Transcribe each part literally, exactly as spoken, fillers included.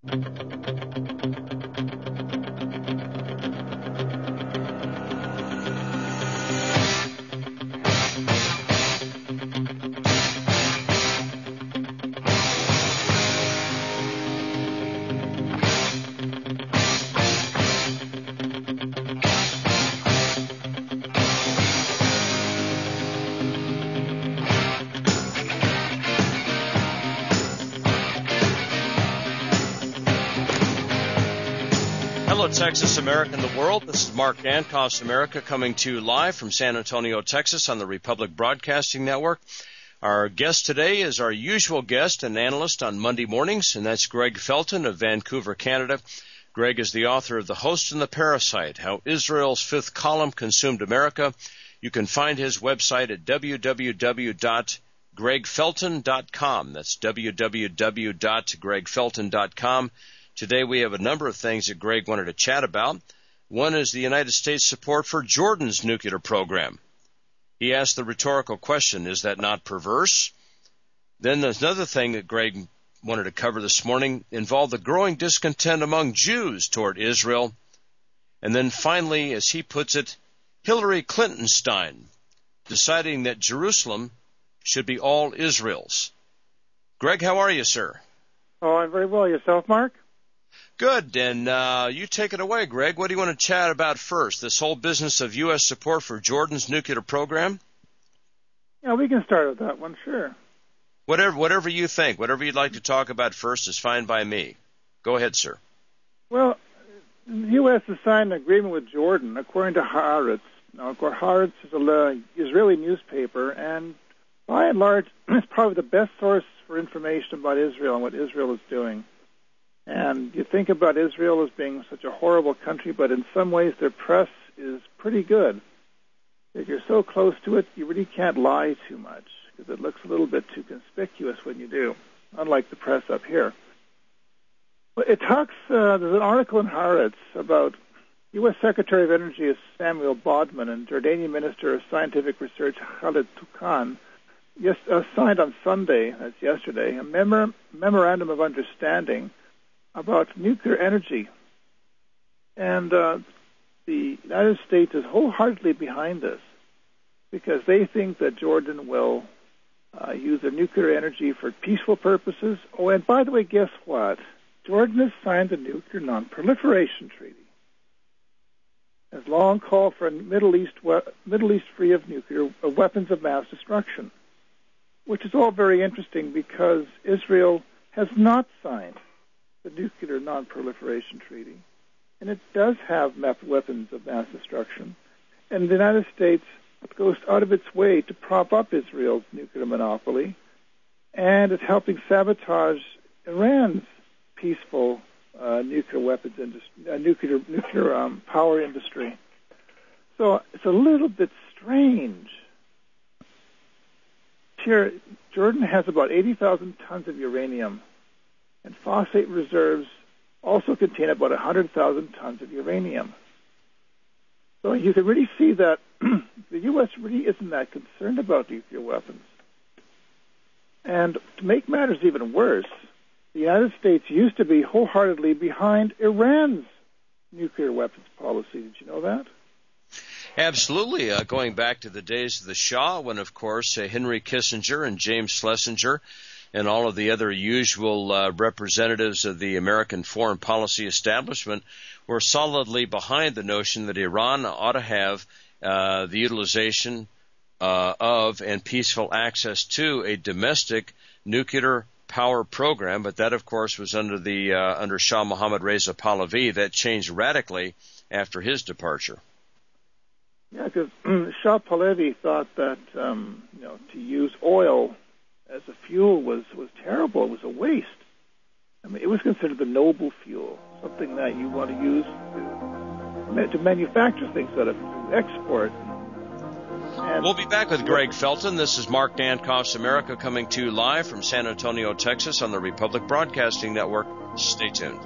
Hello, Texas, America, and the world. This is Mark Dankoff's America coming to you live from San Antonio, Texas on the Republic Broadcasting Network. Our guest today is our usual guest and analyst on Monday mornings, and that's Greg Felton of Vancouver, Canada. Greg is the author of The Host and the Parasite, How Israel's Fifth Column Consumed America. You can find his website at w w w dot greg felton dot com. That's w w w dot greg felton dot com. Today we have a number of things that Greg wanted to chat about. One is the United States support for Jordan's nuclear program. He asked the rhetorical question, is that not perverse? Then there's another thing that Greg wanted to cover this morning, involved the growing discontent among Jews toward Israel. And then finally, as he puts it, Hillary Clintonstein, deciding that Jerusalem should be all Israel's. Greg, how are you, sir? Oh, I'm very well. Yourself, Mark? Good, and uh, you take it away, Greg. What do you want to chat about first? This whole business of U S support for Jordan's nuclear program? Yeah, we can start with that one, sure. Whatever, whatever you think, whatever you'd like to talk about first is fine by me. Go ahead, sir. Well, the U S has signed an agreement with Jordan, according to Haaretz. Now, of course, Haaretz is an Israeli newspaper, and by and large, it's probably the best source for information about Israel and what Israel is doing. And you think about Israel as being such a horrible country, but in some ways their press is pretty good. If you're so close to it, you really can't lie too much, because it looks a little bit too conspicuous when you do, unlike the press up here. But it talks, uh, there's an article in Haaretz about U S Secretary of Energy Samuel Bodman and Jordanian Minister of Scientific Research Khalid Toukan yes, uh, signed on Sunday, that's yesterday, a memor- memorandum of understanding about nuclear energy. And uh, the United States is wholeheartedly behind this because they think that Jordan will uh, use their nuclear energy for peaceful purposes. Oh, and by the way, guess what? Jordan has signed the Nuclear Non-Proliferation Treaty. Has long called for a Middle East, we- Middle East free of nuclear of weapons of mass destruction, which is all very interesting because Israel has not signed the Nuclear Non-Proliferation Treaty, and it does have weapons of mass destruction, and the United States goes out of its way to prop up Israel's nuclear monopoly, and it's helping sabotage Iran's peaceful uh, nuclear weapons industry, uh, nuclear nuclear um, power industry. So it's a little bit strange. Here, Jordan has about eighty thousand tons of uranium, and phosphate reserves also contain about one hundred thousand tons of uranium. So you can really see that the U S really isn't that concerned about nuclear weapons. And to make matters even worse, the United States used to be wholeheartedly behind Iran's nuclear weapons policy. Did you know that? Absolutely. Uh, going back to the days of the Shah, when, of course, uh, Henry Kissinger and James Schlesinger and all of the other usual uh, representatives of the American foreign policy establishment were solidly behind the notion that Iran ought to have uh, the utilization uh, of and peaceful access to a domestic nuclear power program. But that, of course, was under the uh, under Shah Mohammad Reza Pahlavi. That changed radically after his departure. Yeah, because Shah Pahlavi thought that um, you know to use oil as a fuel was, was terrible. It was a waste. I mean, it was considered the noble fuel, something that you want to use to, to manufacture things out of, to export. And we'll be back with Greg Felton. This is Mark Dankoff's America coming to you live from San Antonio, Texas on the Republic Broadcasting Network. Stay tuned.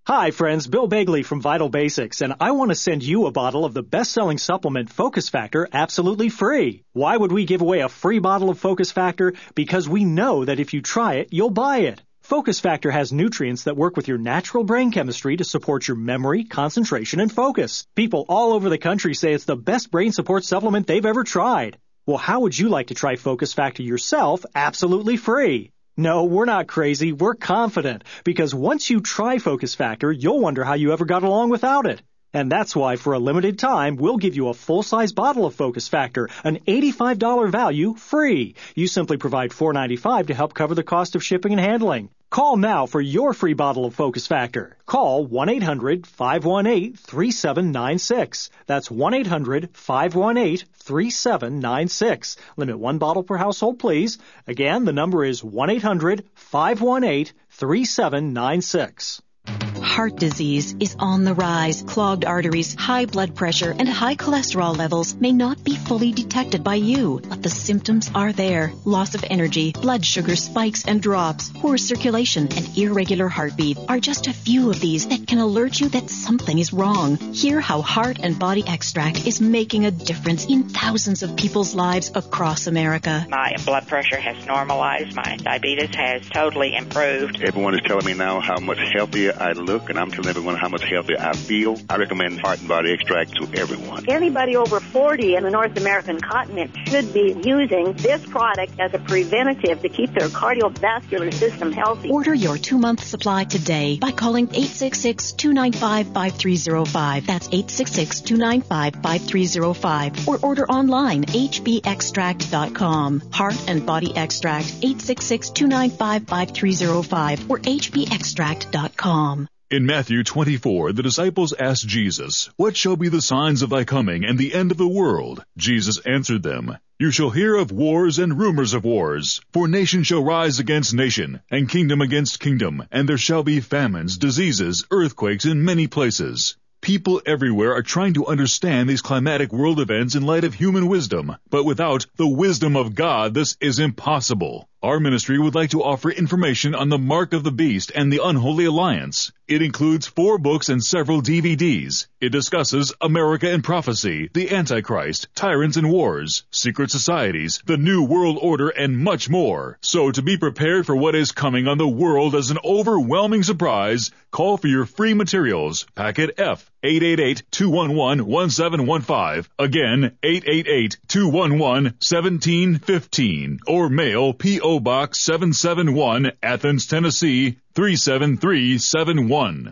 Hi, friends. Bill Begley from Vital Basics, and I want to send you a bottle of the best-selling supplement Focus Factor absolutely free. Why would we give away a free bottle of Focus Factor? Because we know that if you try it, you'll buy it. Focus Factor has nutrients that work with your natural brain chemistry to support your memory, concentration, and focus. People all over the country say it's the best brain support supplement they've ever tried. Well, how would you like to try Focus Factor yourself absolutely free? No, we're not crazy. We're confident. Because once you try Focus Factor, you'll wonder how you ever got along without it. And that's why, for a limited time, we'll give you a full-size bottle of Focus Factor, an eighty-five dollars value, free. You simply provide four dollars and ninety-five cents to help cover the cost of shipping and handling. Call now for your free bottle of Focus Factor. Call one eight hundred five one eight three seven nine six. That's one eight hundred five one eight three seven nine six. Limit one bottle per household, please. Again, the number is one eight hundred five one eight three seven nine six. Heart disease is on the rise. Clogged arteries, high blood pressure, and high cholesterol levels may not be fully detected by you, but the symptoms are there. Loss of energy, blood sugar spikes and drops, poor circulation, and irregular heartbeat are just a few of these that can alert you that something is wrong. Hear how Heart and Body Extract is making a difference in thousands of people's lives across America. My blood pressure has normalized. My diabetes has totally improved. Everyone is telling me now how much healthier I look, and I'm telling everyone how much healthier I feel. I recommend Heart and Body Extract to everyone. Anybody over forty in the North American continent should be using this product as a preventative to keep their cardiovascular system healthy. Order your two-month supply today by calling eight six six, two nine five, five three zero five. That's eight six six, two nine five, five three zero five. Or order online, h b extract dot com. Heart and Body Extract, eight six six, two nine five, five three zero five or h b extract dot com. In Matthew twenty-four, the disciples asked Jesus, "What shall be the signs of thy coming and the end of the world?" Jesus answered them, "You shall hear of wars and rumors of wars. For nation shall rise against nation, and kingdom against kingdom, and there shall be famines, diseases, earthquakes in many places." People everywhere are trying to understand these climatic world events in light of human wisdom, but without the wisdom of God, this is impossible. Our ministry would like to offer information on the Mark of the Beast and the Unholy Alliance. It includes four books and several D V Ds. It discusses America and Prophecy, the Antichrist, Tyrants and Wars, Secret Societies, the New World Order, and much more. So to be prepared for what is coming on the world as an overwhelming surprise, call for your free materials. Packet F, eight eight eight, two one one, one seven one five. Again, eight eight eight, two one one, one seven one five. Or mail P O Box seven seven one, Athens, Tennessee, three seven three seven one.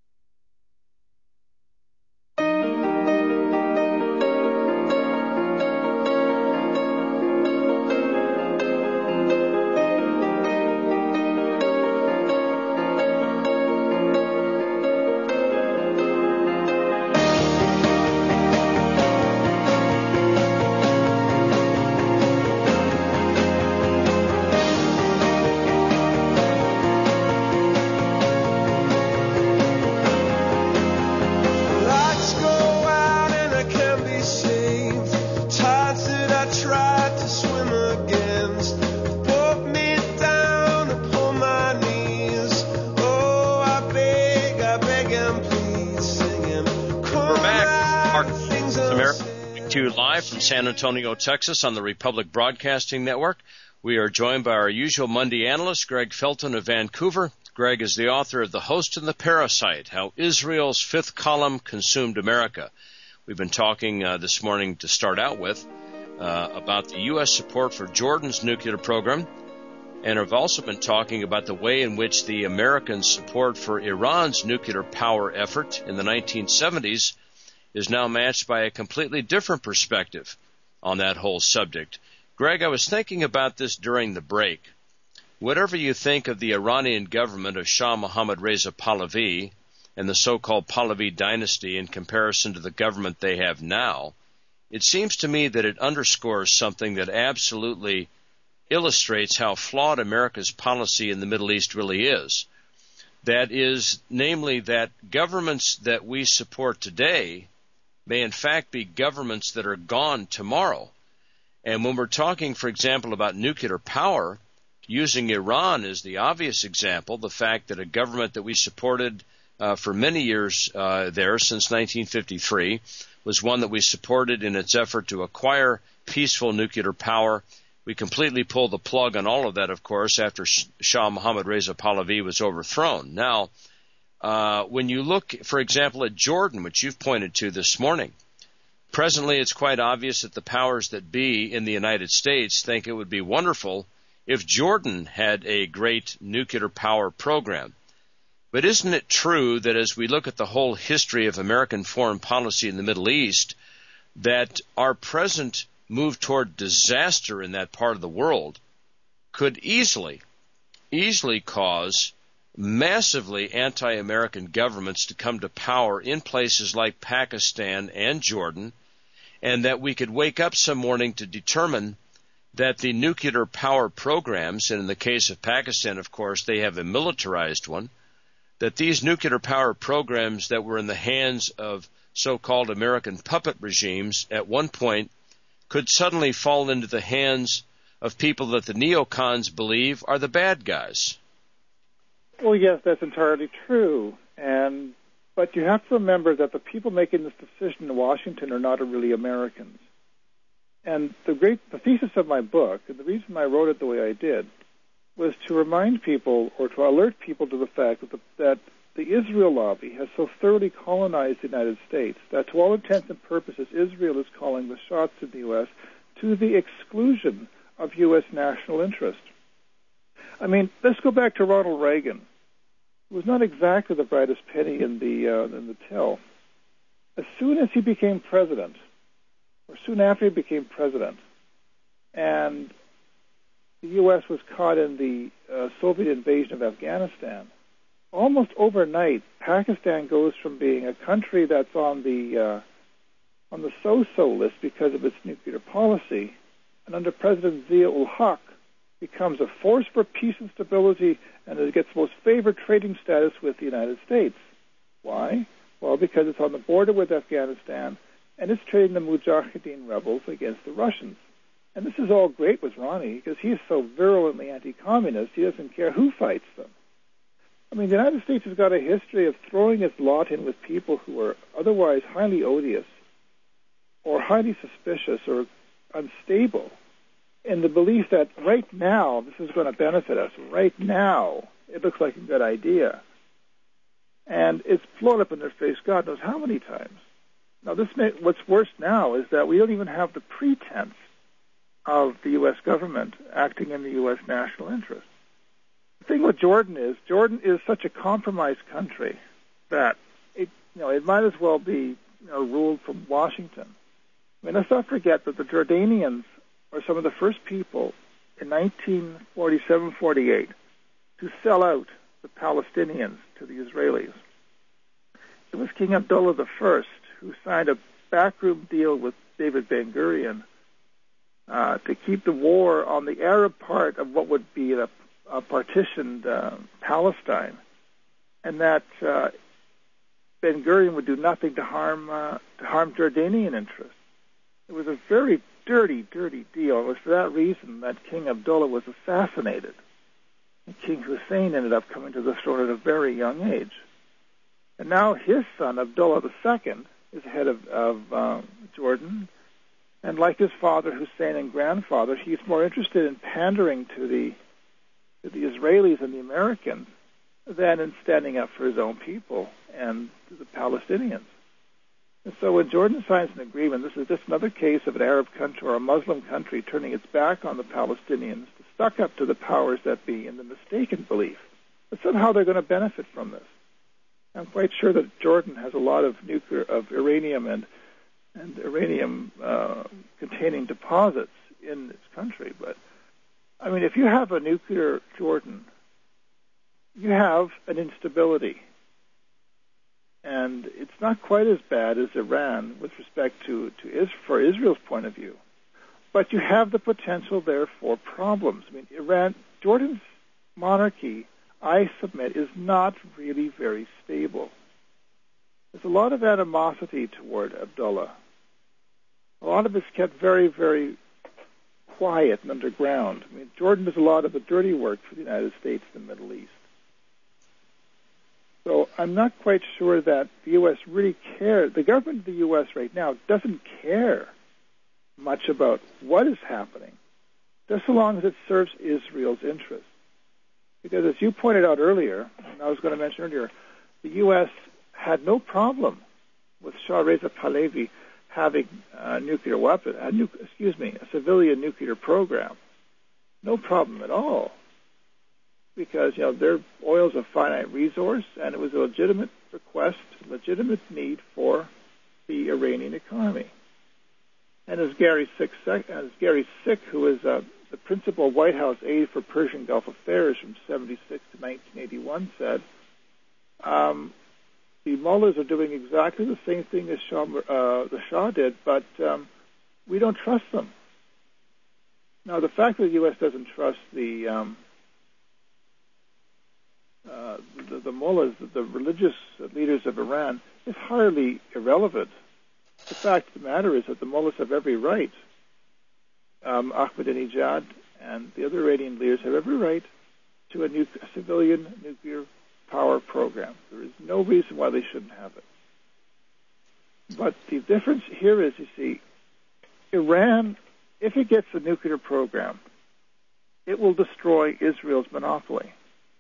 From San Antonio, Texas, on the Republic Broadcasting Network. We are joined by our usual Monday analyst, Greg Felton of Vancouver. Greg is the author of The Host and the Parasite, How Israel's Fifth Column Consumed America. We've been talking uh, this morning to start out with uh, about the U S support for Jordan's nuclear program, and have also been talking about the way in which the American support for Iran's nuclear power effort in the nineteen seventies is now matched by a completely different perspective on that whole subject. Greg, I was thinking about this during the break. Whatever you think of the Iranian government of Shah Mohammad Reza Pahlavi and the so-called Pahlavi dynasty in comparison to the government they have now, it seems to me that it underscores something that absolutely illustrates how flawed America's policy in the Middle East really is. That is, namely, that governments that we support today may in fact be governments that are gone tomorrow. And when we're talking, for example, about nuclear power, using Iran as the obvious example, the fact that a government that we supported uh, for many years uh, there, since nineteen fifty-three, was one that we supported in its effort to acquire peaceful nuclear power. We completely pulled the plug on all of that, of course, after Shah Mohammad Reza Pahlavi was overthrown. Now, uh, when you look, for example, at Jordan, which you've pointed to this morning, presently it's quite obvious that the powers that be in the United States think it would be wonderful if Jordan had a great nuclear power program. But isn't it true that as we look at the whole history of American foreign policy in the Middle East, that our present move toward disaster in that part of the world could easily, easily cause massively anti-American governments to come to power in places like Pakistan and Jordan, and that we could wake up some morning to determine that the nuclear power programs, and in the case of Pakistan, of course, they have a militarized one, that these nuclear power programs that were in the hands of so-called American puppet regimes at one point could suddenly fall into the hands of people that the neocons believe are the bad guys. Well, yes, that's entirely true. And but you have to remember that the people making this decision in Washington are not really Americans. And the great the thesis of my book, and the reason I wrote it the way I did, was to remind people or to alert people to the fact that the, that the Israel lobby has so thoroughly colonized the United States that to all intents and purposes, Israel is calling the shots in the U S to the exclusion of U S national interest. I mean, let's go back to Ronald Reagan, who was not exactly the brightest penny in the, uh, in the till. As soon as he became president, or soon after he became president, and the U S was caught in the uh, Soviet invasion of Afghanistan, almost overnight, Pakistan goes from being a country that's on the uh, on the so-so list because of its nuclear policy, and under President Zia-ul Haq, becomes a force for peace and stability, and it gets most favored trading status with the United States. Why? Well, because it's on the border with Afghanistan, and it's trading the Mujahideen rebels against the Russians. And this is all great with Ronnie, because he is so virulently anti-communist, he doesn't care who fights them. I mean, the United States has got a history of throwing its lot in with people who are otherwise highly odious or highly suspicious or unstable in the belief that right now this is going to benefit us. Right now it looks like a good idea. And it's blown up in their face God knows how many times. Now, this may, what's worse now is that we don't even have the pretense of the U S government acting in the U S national interest. The thing with Jordan is, Jordan is such a compromised country that it, you know, it might as well be, you know, ruled from Washington. I mean, let's not forget that the Jordanians are some of the first people in nineteen forty-seven forty-eight to sell out the Palestinians to the Israelis. It was King Abdullah the First who signed a backroom deal with David Ben-Gurion uh, to keep the war on the Arab part of what would be a, a partitioned uh, Palestine, and that uh, Ben-Gurion would do nothing to harm uh, to harm Jordanian interests. It was a very dirty, dirty deal. It was for that reason that King Abdullah was assassinated, and King Hussein ended up coming to the throne at a very young age. And now his son, Abdullah the Second, is head of, of uh, Jordan, and like his father, Hussein, and grandfather, he's more interested in pandering to the to the Israelis and the Americans than in standing up for his own people and the Palestinians. And so when Jordan signs an agreement, this is just another case of an Arab country or a Muslim country turning its back on the Palestinians to stuck up to the powers that be in the mistaken belief that somehow they're going to benefit from this. I'm quite sure that Jordan has a lot of nuclear, of uranium and and uranium uh, containing deposits in its country. But I mean, if you have a nuclear Jordan, you have an instability. And it's not quite as bad as Iran with respect to, to is, for Israel's point of view. But you have the potential there for problems. I mean, Iran, Jordan's monarchy, I submit, is not really very stable. There's a lot of animosity toward Abdullah. A lot of it's kept very, very quiet and underground. I mean, Jordan does a lot of the dirty work for the United States and the Middle East. So I'm not quite sure that the U S really cares. The government of the U S right now doesn't care much about what is happening, just so long as it serves Israel's interests. Because as you pointed out earlier, and I was going to mention earlier, the U S had no problem with Shah Reza Pahlavi having a nuclear weapon, a nu- excuse me, a civilian nuclear program. No problem at all. Because, you know, their oil is a finite resource, and it was a legitimate request, legitimate need for the Iranian economy. And as Gary Sick, as Gary Sick, who is uh, the principal White House aide for Persian Gulf Affairs from seventy-six to nineteen eighty-one, said, um, the mullahs are doing exactly the same thing as Shah, uh, the Shah did, but um, we don't trust them. Now, the fact that the U S doesn't trust the um, Uh, the, the mullahs, the religious leaders of Iran, is hardly irrelevant. The fact of the matter is that the mullahs have every right. Um, Ahmadinejad and the other Iranian leaders have every right to a, nu- a civilian nuclear power program. There is no reason why they shouldn't have it. But the difference here is, you see, Iran, if it gets a nuclear program, it will destroy Israel's monopoly.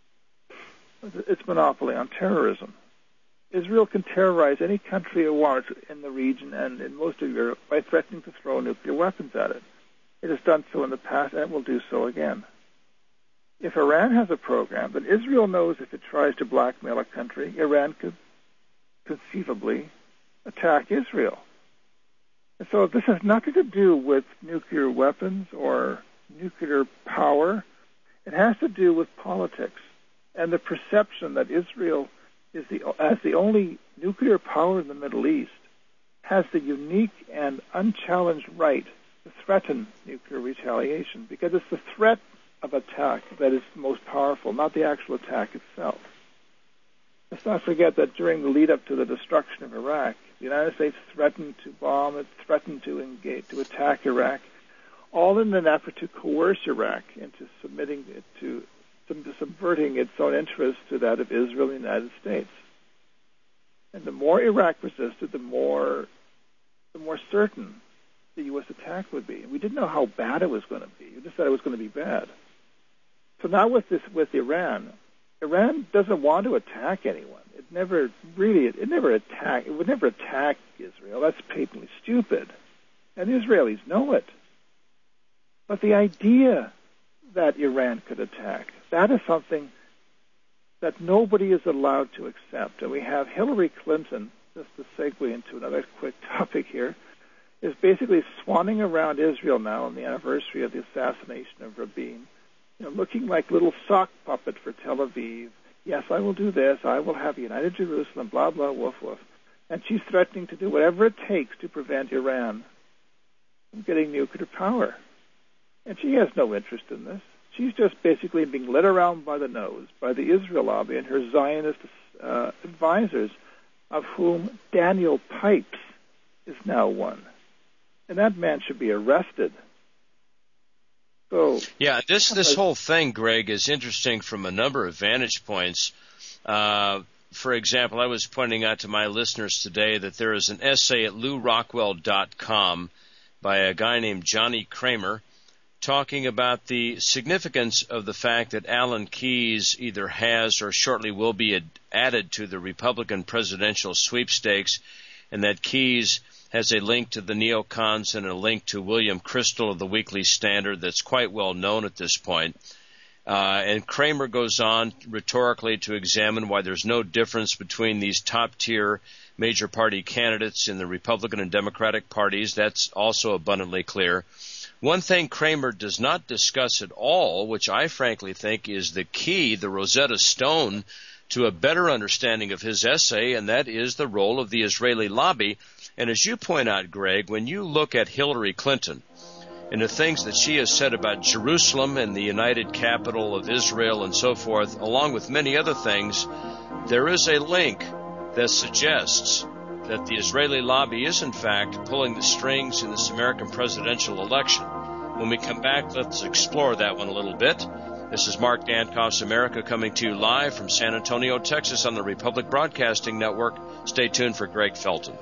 Its monopoly on terrorism. Israel can terrorize any country it wants in the region and in most of Europe by threatening to throw nuclear weapons at it. It has done so in the past, and it will do so again. If Iran has a program, then Israel knows if it tries to blackmail a country, Iran could conceivably attack Israel. And so this has nothing to do with nuclear weapons or nuclear power. It has to do with politics and the perception that Israel is the, as the only nuclear power in the Middle East, has the unique and unchallenged right to threaten nuclear retaliation, because it's the threat of attack that is most powerful, not the actual attack itself. Let's not forget that during the lead-up to the destruction of Iraq, the United States threatened to bomb, it threatened to engage, to attack Iraq, all in an effort to coerce Iraq into submitting it to subverting its own interests to that of Israel and the United States. And the more Iraq resisted, the more the more certain the U S attack would be. And we didn't know how bad it was going to be. We just said it was going to be bad. So now with this, with Iran, Iran doesn't want to attack anyone. It never really, it, it never attack. It would never attack Israel. That's patently stupid, and the Israelis know it. But the idea that Iran could attack, that is something that nobody is allowed to accept. And we have Hillary Clinton, just to segue into another quick topic here, is basically swanning around Israel now on the anniversary of the assassination of Rabin, you know, looking like a little sock puppet for Tel Aviv. Yes, I will do this. I will have a united Jerusalem, blah, blah, woof, woof. And she's threatening to do whatever it takes to prevent Iran from getting nuclear power. And she has no interest in this. She's just basically being led around by the nose by the Israel lobby and her Zionist uh, advisors, of whom Daniel Pipes is now one. And that man should be arrested. So yeah, this this whole thing, Greg, is interesting from a number of vantage points. Uh, for example, I was pointing out to my listeners today that there is an essay at lou rockwell dot com by a guy named Johnny Kramer, talking about the significance of the fact that Alan Keyes either has or shortly will be ad- added to the Republican presidential sweepstakes, and that Keyes has a link to the neocons and a link to William Crystal of the Weekly Standard that's quite well known at this point. Uh, and Kramer goes on rhetorically to examine why there's no difference between these top-tier major party candidates in the Republican and Democratic parties. That's also abundantly clear. One thing Kramer does not discuss at all, which I frankly think is the key, the Rosetta Stone, to a better understanding of his essay, and that is the role of the Israeli lobby. And as you point out, Greg, when you look at Hillary Clinton and the things that she has said about Jerusalem and the united capital of Israel and so forth, along with many other things, there is a link that suggests that the Israeli lobby is, in fact, pulling the strings in this American presidential election. When we come back, let's explore that one a little bit. This is Mark Dankoff's America coming to you live from San Antonio, Texas on the Republic Broadcasting Network. Stay tuned for Greg Felton.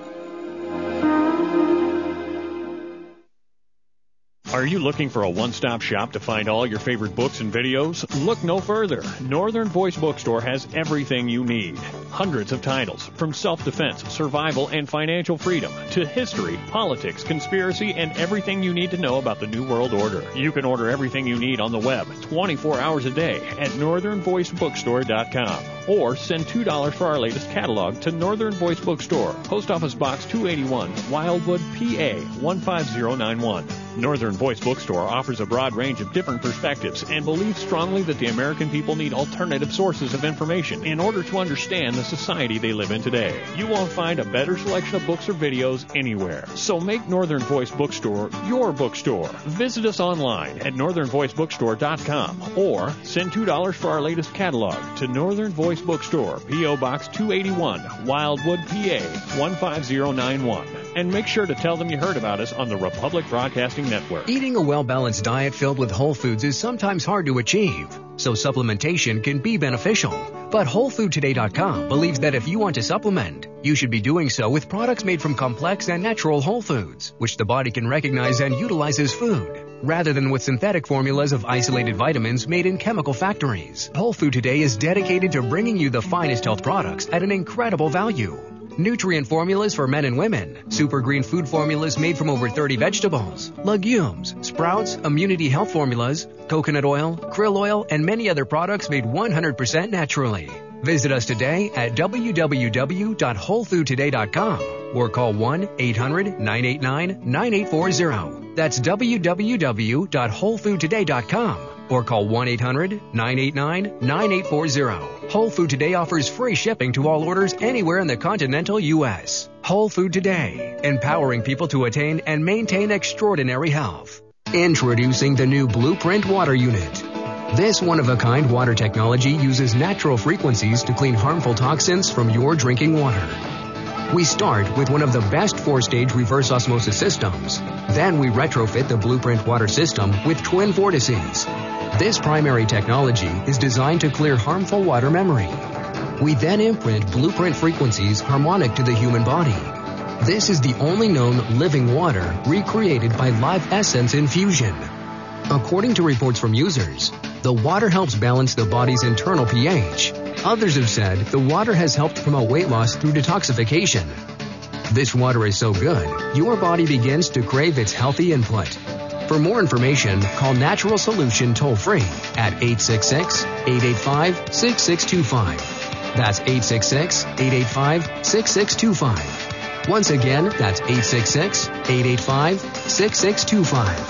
Are you looking for a one-stop shop to find all your favorite books and videos? Look no further. Northern Voice Bookstore has everything you need. Hundreds of titles, from self-defense, survival, and financial freedom, to history, politics, conspiracy, and everything you need to know about the New World Order. You can order everything you need on the web, twenty-four hours a day, at northern voice bookstore dot com. Or send two dollars for our latest catalog to Northern Voice Bookstore, Post Office Box two eighty-one, Wildwood, P A one five zero nine one. Northern Voice Bookstore offers a broad range of different perspectives and believes strongly that the American people need alternative sources of information in order to understand the society they live in today. You won't find a better selection of books or videos anywhere. So make Northern Voice Bookstore your bookstore. Visit us online at northern voice bookstore dot com or send two dollars for our latest catalog to Northern Voice Bookstore, P O Box two eighty-one, Wildwood, P A one five zero nine one. And make sure to tell them you heard about us on the Republic Broadcasting Network. Eating a well-balanced diet filled with whole foods is sometimes hard to achieve, so supplementation can be beneficial. But whole food today dot com believes that if you want to supplement, you should be doing so with products made from complex and natural whole foods, which the body can recognize and utilize as food, rather than with synthetic formulas of isolated vitamins made in chemical factories. Whole Food Today is dedicated to bringing you the finest health products at an incredible value. Nutrient formulas for men and women, super green food formulas made from over thirty vegetables, legumes, sprouts, immunity health formulas, coconut oil, krill oil, and many other products made one hundred percent naturally. Visit us today at w w w dot whole food today dot com or call one eight hundred nine eight nine nine eight four zero. That's w w w dot whole food today dot com or call one eight hundred nine eight nine nine eight four zero. Whole Food Today offers free shipping to all orders anywhere in the continental U S. Whole Food Today, empowering people to attain and maintain extraordinary health. Introducing the new Blueprint Water Unit. This one-of-a-kind water technology uses natural frequencies to clean harmful toxins from your drinking water. We start with one of the best four-stage reverse osmosis systems. Then we retrofit the Blueprint water system with twin vortices. This primary technology is designed to clear harmful water memory. We then imprint Blueprint frequencies harmonic to the human body. This is the only known living water recreated by Live Essence infusion. According to reports from users, the water helps balance the body's internal pH. Others have said the water has helped promote weight loss through detoxification. This water is so good, your body begins to crave its healthy input. For more information, call Natural Solution toll-free at eight six six, eight eight five, six six two five. That's eight six six, eight eight five, six six two five. Once again, that's eight six six, eight eight five, six six two five.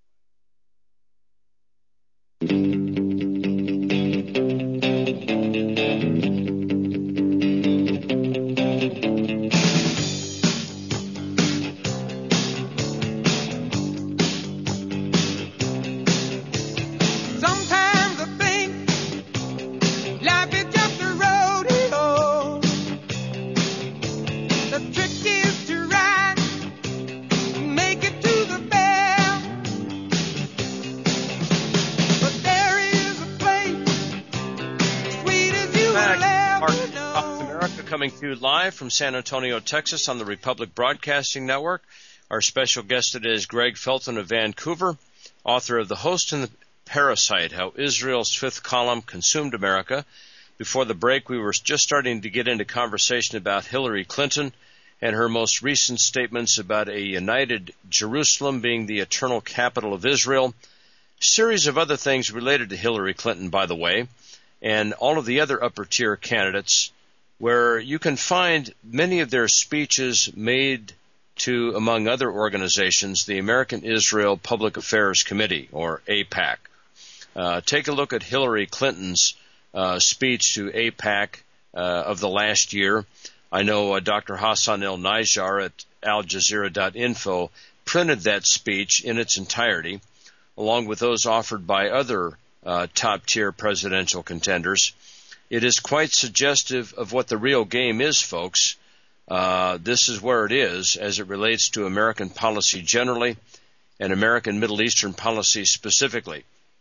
Live from San Antonio, Texas on the Republic Broadcasting Network. Our special guest today is Greg Felton of Vancouver, author of The Host and the Parasite, How Israel's Fifth Column Consumed America. Before the break, we were just starting to get into conversation about Hillary Clinton and her most recent statements about a united Jerusalem being the eternal capital of Israel. A series of other things related to Hillary Clinton, by the way, and all of the other upper-tier candidates, where you can find many of their speeches made to, among other organizations, the American Israel Public Affairs Committee, or AIPAC. Uh, take a look at Hillary Clinton's uh, speech to AIPAC uh, of the last year. I know uh, Doctor Hassan El-Najjar at Al Jazeera dot info printed that speech in its entirety, along with those offered by other uh, top-tier presidential contenders. It is quite suggestive of what the real game is, folks. Uh, this is where it is as it relates to American policy generally and American Middle Eastern policy specifically.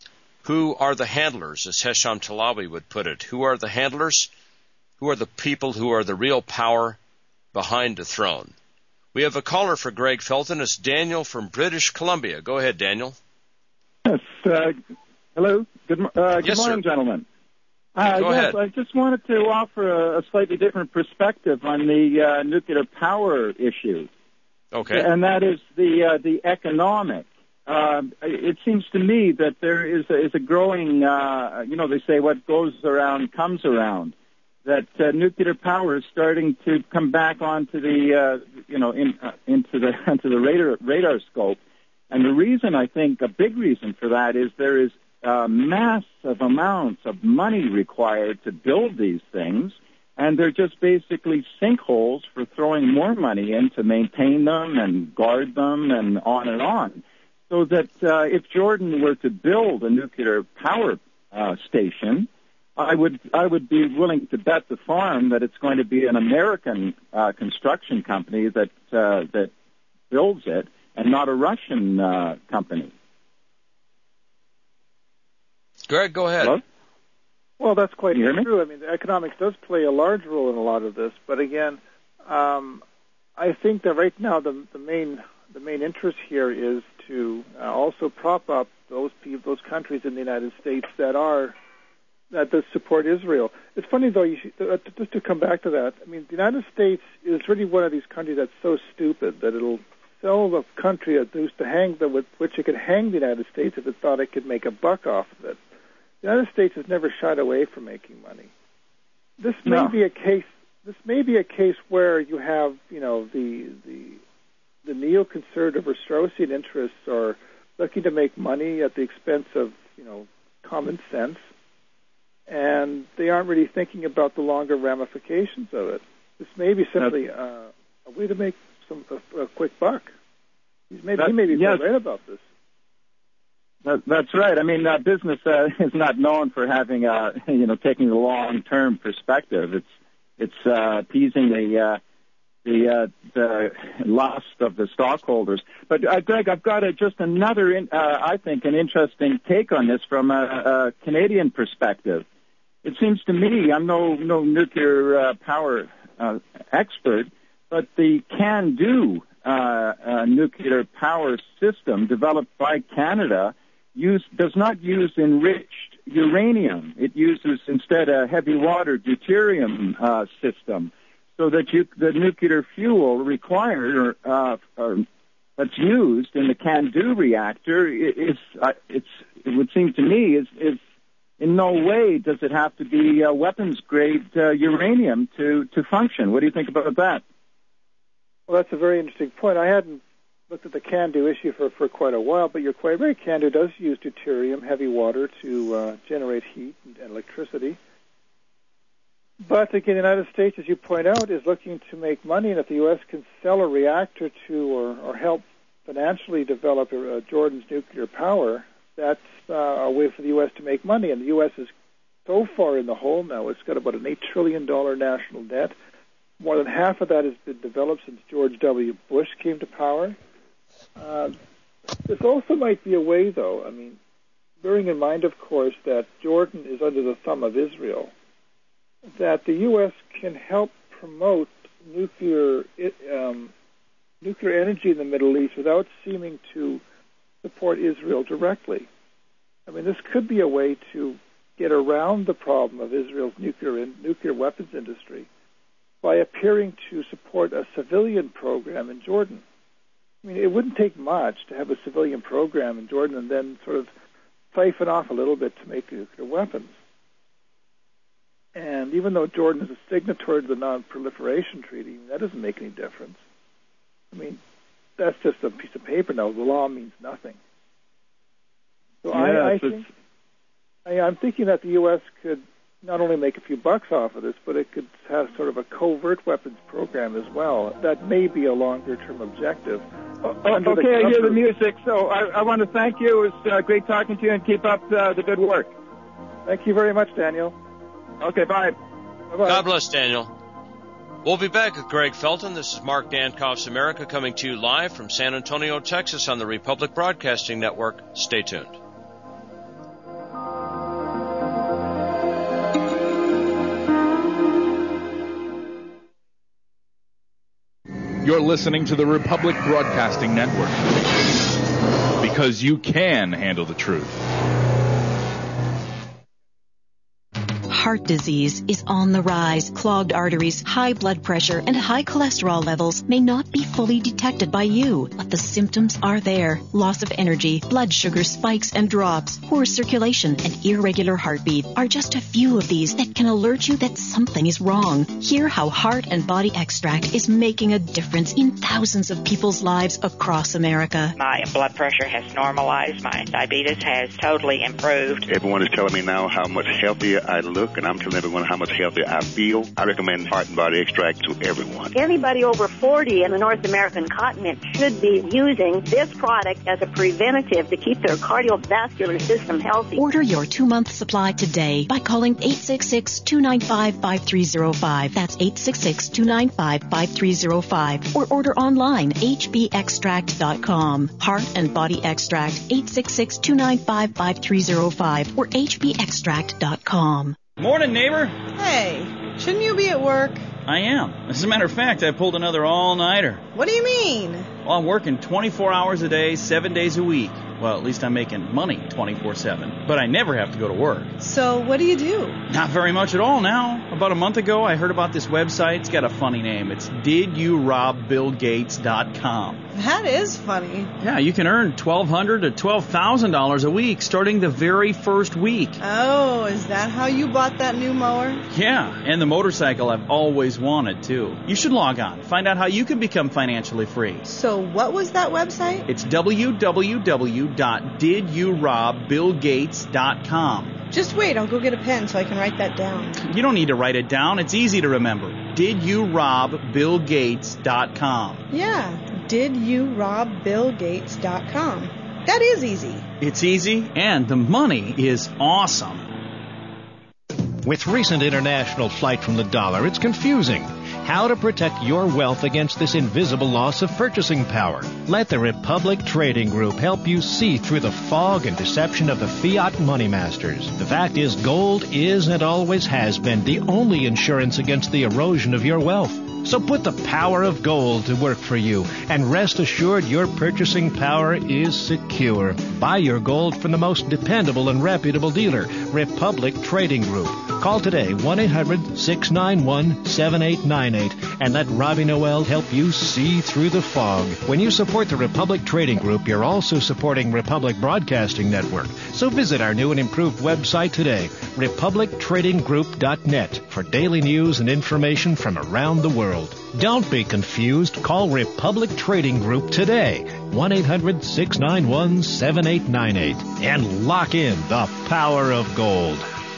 Who are the handlers, as Hesham Talawi would put it? Who are the handlers? Who are the people who are the real power behind the throne? We have a caller for Greg Felton. It's Daniel from British Columbia. Go ahead, Daniel. Yes. Uh, hello. Good, uh, good yes, morning, sir. gentlemen. Uh, Go yes, ahead. I just wanted to offer a, a slightly different perspective on the uh, nuclear power issue. Okay. And that is the uh, the economic. Uh, it seems to me that there is a, is a growing, uh, you know, they say what goes around comes around. That uh, nuclear power is starting to come back onto the, uh, you know, in, uh, into the into the radar radar scope. And the reason, I think, a big reason for that is there is uh, massive amounts of money required to build these things, and they're just basically sinkholes for throwing more money in to maintain them and guard them and on and on. So that uh, if Jordan were to build a nuclear power uh, station, I would I would be willing to bet the farm that it's going to be an American uh, construction company that uh, that builds it, and not a Russian uh, company. Greg, go ahead. Hello? Well, that's quite Can you hear me? true. I mean, the economics does play a large role in a lot of this. But again, um, I think that right now the, the main the main interest here is to uh, also prop up those people, those countries in the United States that are that does support Israel. It's funny though. You should, uh, just to come back to that. I mean, the United States is really one of these countries that's so stupid that it'll sell the country that used to hang the, with which it could hang the United States if it thought it could make a buck off of it. The United States has never shied away from making money. This may No. be a case. This may be a case where you have, you know, the the the neoconservative or Straussian interests are looking to make money at the expense of, you know, common sense, and they aren't really thinking about the longer ramifications of it. This may be simply uh, a way to make some a, a quick buck. He's maybe That- he may be yes. right about this. That, that's right. I mean, uh, business uh, is not known for having, uh, you know, taking a long-term perspective. It's it's uh, appeasing the uh, the uh, the lust of the stockholders. But uh, Greg, I've got a, just another, in, uh, I think, an interesting take on this from a, a Canadian perspective. It seems to me, I'm no no nuclear uh, power uh, expert, but the CANDU uh, uh, nuclear power system developed by Canada use does not use enriched uranium. It uses instead a heavy water deuterium uh, system, so that you, the nuclear fuel required or uh, or that's used in the CANDU reactor is uh, it's it would seem to me is is in no way does it have to be uh, weapons grade uh, uranium to to function. What do you think about that? Well, that's a very interesting point. I hadn't looked at the CANDU issue for, for quite a while, but you're quite right. CANDU does use deuterium, heavy water, to uh, generate heat and, and electricity. But again, the United States, as you point out, is looking to make money, and if the U S can sell a reactor to or, or help financially develop uh, Jordan's nuclear power, that's uh, a way for the U S to make money. And the U S is so far in the hole now; it's got about an eight trillion dollar national debt. More than half of that has been developed since George W. Bush came to power. Uh, this also might be a way, though. I mean, bearing in mind, of course, that Jordan is under the thumb of Israel, that the U S can help promote nuclear um, nuclear energy in the Middle East without seeming to support Israel directly. I mean, this could be a way to get around the problem of Israel's nuclear in, nuclear weapons industry by appearing to support a civilian program in Jordan. I mean, it wouldn't take much to have a civilian program in Jordan and then sort of siphon off a little bit to make nuclear weapons. And even though Jordan is a signatory to the Non-Proliferation Treaty, that doesn't make any difference. I mean, that's just a piece of paper now. The law means nothing. So Yeah, I, I it's- think I, I'm thinking that the U S could not only make a few bucks off of this, but it could have sort of a covert weapons program as well. That may be a longer-term objective. Oh, okay, I hear the music, so I, I want to thank you. It was uh, great talking to you, and keep up uh, the good work. Thank you very much, Daniel. Okay, bye. Bye-bye. God bless, Daniel. We'll be back with Greg Felton. This is Mark Dankoff's America coming to you live from San Antonio, Texas on the Republic Broadcasting Network. Stay tuned. You're listening to the Republic Broadcasting Network. Because you can handle the truth. Heart disease is on the rise. Clogged arteries, high blood pressure, and high cholesterol levels may not be fully detected by you, but the symptoms are there. Loss of energy, blood sugar spikes and drops, poor circulation, and irregular heartbeat are just a few of these that can alert you that something is wrong. Hear how Heart and Body Extract is making a difference in thousands of people's lives across America. My blood pressure has normalized. My diabetes has totally improved. Everyone is telling me now how much healthier I look, and I'm telling everyone how much healthier I feel. I recommend Heart and Body Extract to everyone. Anybody over forty in the North American continent should be using this product as a preventative to keep their cardiovascular system healthy. Order your two-month supply today by calling eight six six, two nine five, five three zero five. That's eight six six, two nine five, five three zero five. Or order online, h b extract dot com. Heart and Body Extract, eight six six, two nine five, five three zero five or h b extract dot com. Morning, neighbor. Hey, shouldn't you be at work? I am. As a matter of fact, I pulled another all-nighter. What do you mean? Well, I'm working twenty-four hours a day, seven days a week. Well, at least I'm making money twenty-four seven. But I never have to go to work. So what do you do? Not very much at all now. About a month ago, I heard about this website. It's got a funny name. It's did you rob bill gates dot com. That is funny. Yeah, you can earn twelve hundred dollars to twelve thousand dollars a week starting the very first week. Oh, is that how you bought that new mower? Yeah, and the motorcycle I've always wanted, too. You should log on. Find out how you can become financially free. So what was that website? It's w w w dot did you rob bill gates dot com. Just wait, I'll go get a pen so I can write that down. You don't need to write it down. It's easy to remember. did you rob bill gates dot com. Yeah, did you rob bill gates dot com. That is easy. It's easy, and the money is awesome. With recent international flight from the dollar, it's confusing. How to protect your wealth against this invisible loss of purchasing power. Let the Republic Trading Group help you see through the fog and deception of the fiat money masters. The fact is, gold is and always has been the only insurance against the erosion of your wealth. So put the power of gold to work for you, and rest assured your purchasing power is secure. Buy your gold from the most dependable and reputable dealer, Republic Trading Group. Call today, one eight hundred, six nine one, seven eight nine eight, and let Robbie Noel help you see through the fog. When you support the Republic Trading Group, you're also supporting Republic Broadcasting Network. So visit our new and improved website today, republic trading group dot net, for daily news and information from around the world. Don't be confused. Call Republic Trading Group today, one eight hundred, six nine one, seven eight nine eight, and lock in the power of gold.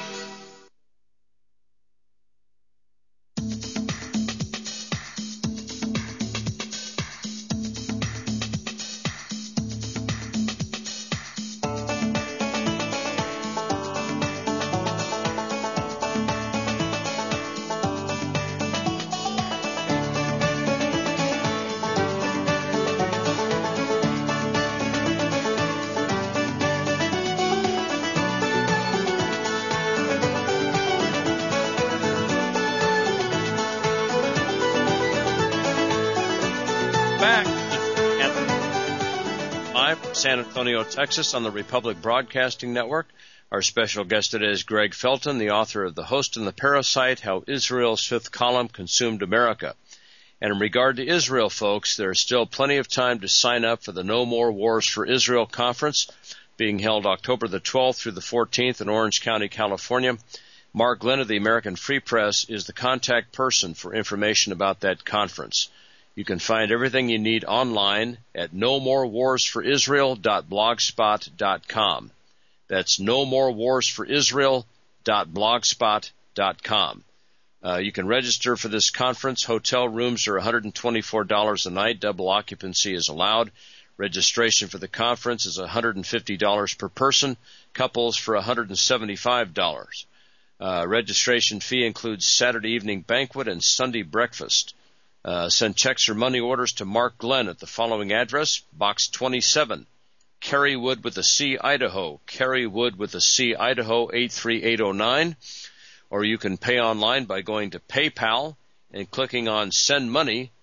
San Antonio, Texas, on the Republic Broadcasting Network. Our special guest today is Greg Felton, the author of The Host and the Parasite, How Israel's Fifth Column Consumed America. And in regard to Israel, folks, there is still plenty of time to sign up for the No More Wars for Israel conference being held October the twelfth through the fourteenth in Orange County, California. Mark Glenn of the American Free Press is the contact person for information about that conference. You can find everything you need online at no more wars for israel dot blogspot dot com. That's no more wars for israel dot blogspot dot com. Uh, you can register for this conference. Hotel rooms are one hundred twenty-four dollars a night. Double occupancy is allowed. Registration for the conference is one hundred fifty dollars per person. Couples for one hundred seventy-five dollars. Uh, registration fee includes Saturday evening banquet and Sunday breakfast. Uh, send checks or money orders to Mark Glenn at the following address, Box twenty-seven, Kerrywood with a C, Idaho, Kerrywood with a C, Idaho, eight three eight oh nine. Or you can pay online by going to PayPal and clicking on Send Money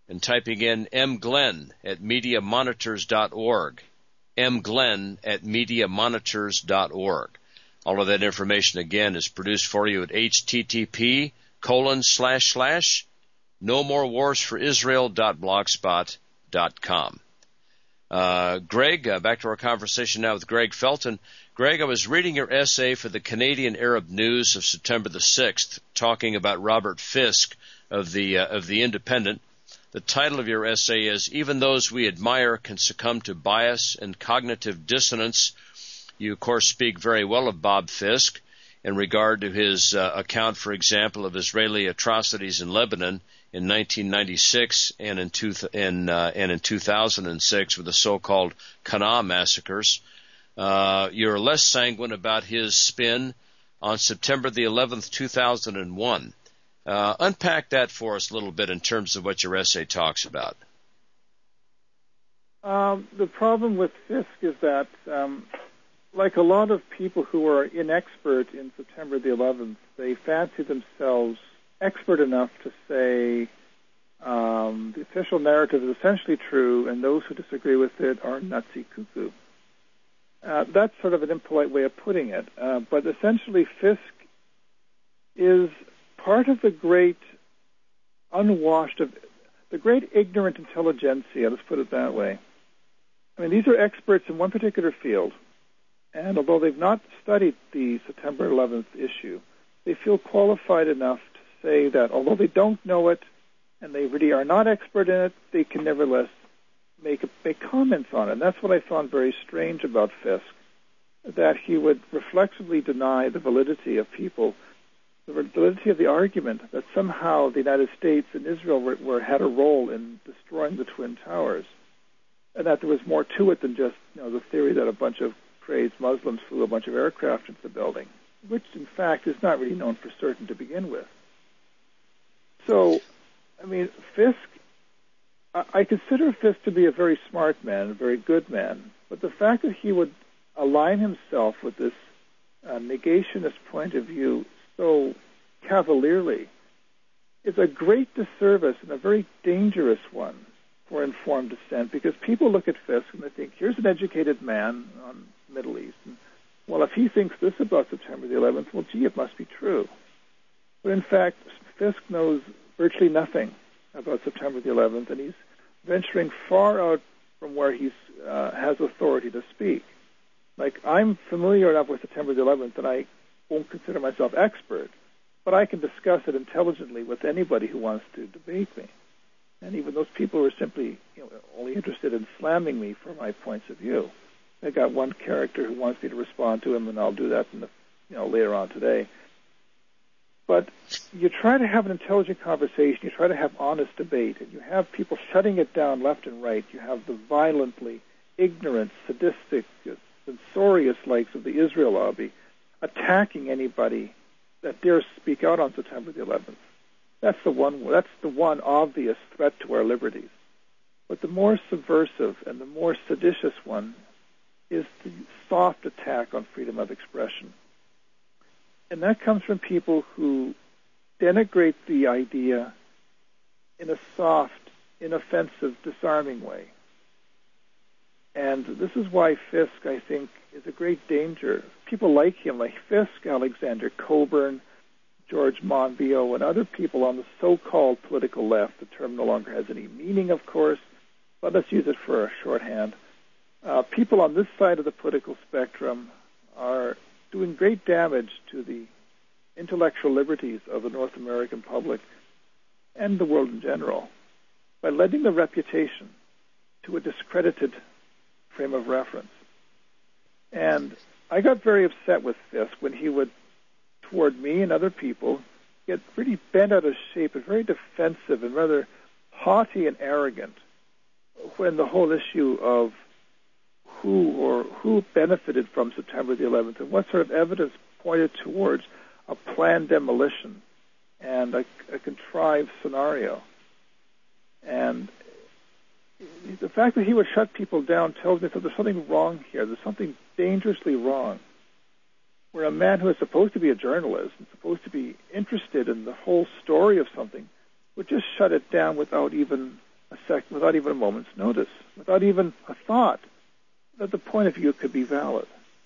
and typing in mglenn at media monitors dot org. mglenn at media monitors dot org. All of that information, again, is produced for you at http colon slash slash no more wars for Israel dot blogspot dot com. Uh, Greg, uh, back to our conversation now with Greg Felton. Greg, I was reading your essay for the Canadian Arab News of September the sixth, talking about Robert Fisk of the uh, of the Independent. The title of your essay is "Even Those We Admire Can Succumb to Bias and Cognitive Dissonance." You, of course, speak very well of Bob Fisk in regard to his uh, account, for example, of Israeli atrocities in Lebanon in nineteen ninety-six and in, two, in, uh, and in two thousand six with the so-called Qana massacres. Uh, you're less sanguine about his spin on September the eleventh, two thousand one. Uh, unpack that for us a little bit in terms of what your essay talks about. Um, the problem with Fisk is that, um, like a lot of people who are inexpert in September the eleventh, they fancy themselves expert enough to say um, the official narrative is essentially true, and those who disagree with it are nutsy cuckoo. Uh, that's sort of an impolite way of putting it, uh, but essentially Fisk is part of the great unwashed, of the great ignorant intelligentsia, let's put it that way. I mean, these are experts in one particular field, and although they've not studied the September eleventh issue, they feel qualified enough to say that although they don't know it and they really are not expert in it, they can nevertheless make, make comments on it. And that's what I found very strange about Fisk, that he would reflexively deny the validity of people, the validity of the argument that somehow the United States and Israel were, were had a role in destroying the Twin Towers, and that there was more to it than just, you know, the theory that a bunch of crazed Muslims flew a bunch of aircraft into the building, which in fact is not really known for certain to begin with. So, I mean, Fisk, I consider Fisk to be a very smart man, a very good man, but the fact that he would align himself with this uh, negationist point of view so cavalierly is a great disservice and a very dangerous one for informed dissent, because people look at Fisk and they think, here's an educated man on the Middle East, and, well, if he thinks this about September the eleventh, well, gee, it must be true. But in fact, Fisk knows virtually nothing about September the eleventh, and he's venturing far out from where he uh, has authority to speak. Like, I'm familiar enough with September the eleventh that I won't consider myself expert, but I can discuss it intelligently with anybody who wants to debate me. And even those people who are simply, you know, only interested in slamming me for my points of view. I got one character who wants me to respond to him, and I'll do that in the, you know, later on today. But you try to have an intelligent conversation, you try to have honest debate, and you have people shutting it down left and right. You have the violently ignorant, sadistic, censorious likes of the Israel lobby attacking anybody that dares speak out on September the eleventh. That's the one. That's the one obvious threat to our liberties. But the more subversive and the more seditious one is the soft attack on freedom of expression. And that comes from people who denigrate the idea in a soft, inoffensive, disarming way. And this is why Fisk, I think, is a great danger. People like him, like Fisk, Alexander Coburn, George Monbiot, and other people on the so-called political left. The term no longer has any meaning, of course, but let's use it for a shorthand. Uh, people on this side of the political spectrum are doing great damage to the intellectual liberties of the North American public and the world in general by lending the reputation to a discredited frame of reference. And I got very upset with Fisk when he would, toward me and other people, get pretty bent out of shape and very defensive and rather haughty and arrogant when the whole issue of who or who benefited from September the eleventh and what sort of evidence pointed towards a planned demolition and a, a contrived scenario. And the fact that he would shut people down tells me that there's something wrong here. There's something dangerously wrong, where a man who is supposed to be a journalist and supposed to be interested in the whole story of something would just shut it down without even second, without even a moment's notice, without even a thought that the point of view could be valid.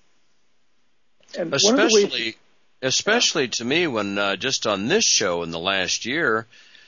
And especially, ways, especially to me, when uh, just on this show in the last year,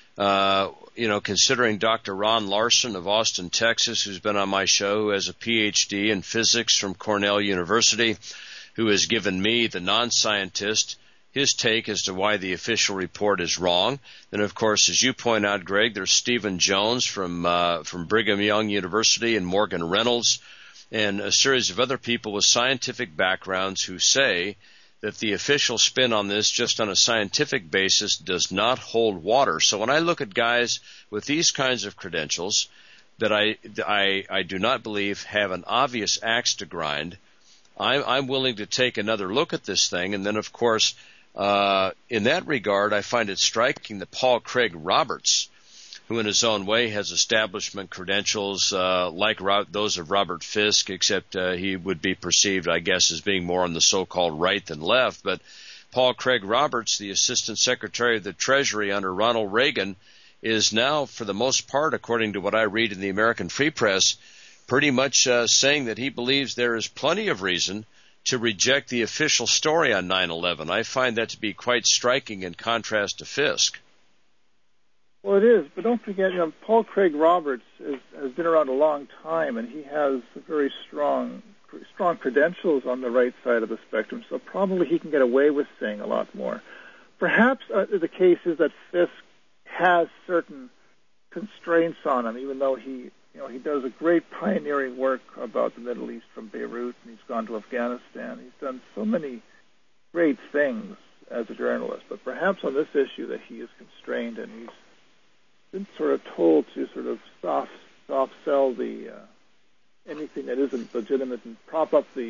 uh, you know, considering Doctor Ron Larson of Austin, Texas, who's been on my show, who has a P H D in physics from Cornell University, who has given me, the non-scientist, his take as to why the official report is wrong. Then, of course, as you point out, Greg, there's Stephen Jones from uh, from Brigham Young University and Morgan Reynolds and a series of other people with scientific backgrounds who say that the official spin on this just on a scientific basis does not hold water. So when I look at guys with these kinds of credentials that I, I, I do not believe have an obvious axe to grind, I'm, I'm willing to take another look at this thing. And then, of course, uh, in that regard, I find it striking that Paul Craig Roberts, who in his own way has establishment credentials uh, like Ro- those of Robert Fisk, except uh, he would be perceived, I guess, as being more on the so-called right than left. But Paul Craig Roberts, the Assistant Secretary of the Treasury under Ronald Reagan, is now, for the most part, according to what I read in the American Free Press, pretty much uh, saying that he believes there is plenty of reason to reject the official story on nine eleven. I find that to be quite striking in contrast to Fisk. Well, it is, but don't forget, you know, Paul Craig Roberts is, has been around a long time, and he has very strong, strong credentials on the right side of the spectrum. So probably he can get away with saying a lot more. Perhaps uh, the case is that Fisk has certain constraints on him, even though he, you know, he does a great pioneering work about the Middle East from Beirut, and he's gone to Afghanistan. He's done so many great things as a journalist, but perhaps on this issue that he is constrained and he's been sort of told to sort of soft, soft sell the uh, anything that isn't legitimate and prop up the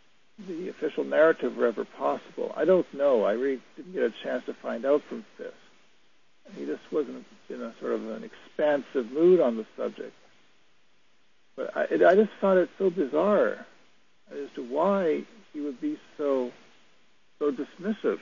the official narrative wherever possible. I don't know. I really didn't get a chance to find out from Fisk. He just wasn't in a sort of an expansive mood on the subject. But I, it, I just found it so bizarre as to why he would be so so dismissive.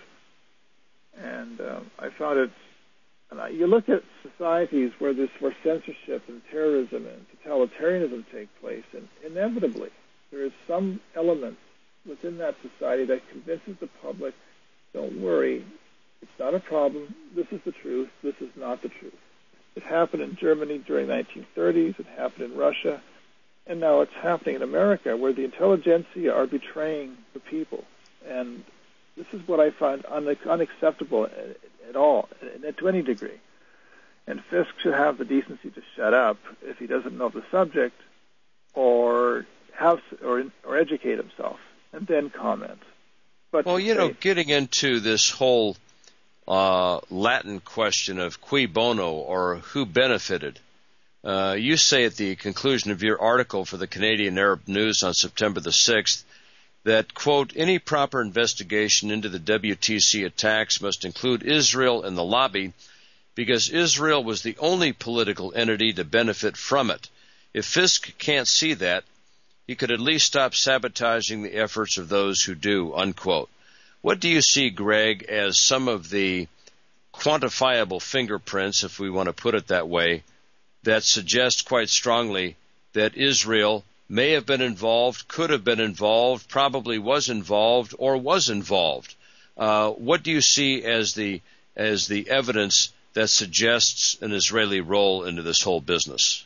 And um, I found it. And I, you look at societies where this where censorship and terrorism and totalitarianism take place, and inevitably there is some element within that society that convinces the public, don't worry, it's not a problem, this is the truth, this is not the truth. It happened in Germany during the nineteen thirties, it happened in Russia, and now it's happening in America, where the intelligentsia are betraying the people. And this is what I find un- unacceptable at, at all, to any degree. And Fisk should have the decency to shut up if he doesn't know the subject, or have or or educate himself and then comment. But well, you know, getting into this whole uh, Latin question of cui bono, or who benefited. Uh, you say at the conclusion of your article for the Canadian Arab News on September the sixth that, quote, any proper investigation into the W T C attacks must include Israel in the lobby because Israel was the only political entity to benefit from it. If Fisk can't see that, he could at least stop sabotaging the efforts of those who do, unquote. What do you see, Greg, as some of the quantifiable fingerprints, if we want to put it that way, that suggest quite strongly that Israel may have been involved, could have been involved, probably was involved, or was involved? Uh, what do you see as the as the evidence that suggests an Israeli role into this whole business?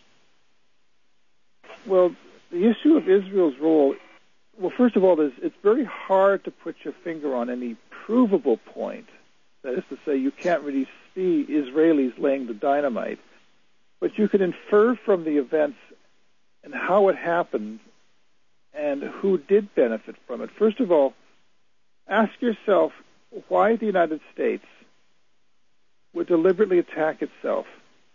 Well, the issue of Israel's role, well, first of all, it's very hard to put your finger on any provable point. That is to say, you can't really see Israelis laying the dynamite, but you can infer from the events and how it happened and who did benefit from it. First of all, ask yourself why the United States would deliberately attack itself.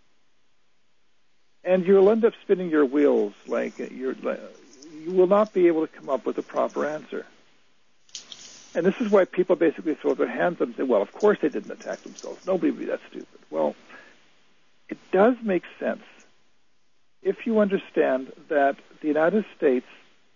And you'll end up spinning your wheels like you're, you will not be able to come up with a proper answer. And this is why people basically throw their hands up and say, well, of course they didn't attack themselves. Nobody would be that stupid. Well, it does make sense if you understand that the United States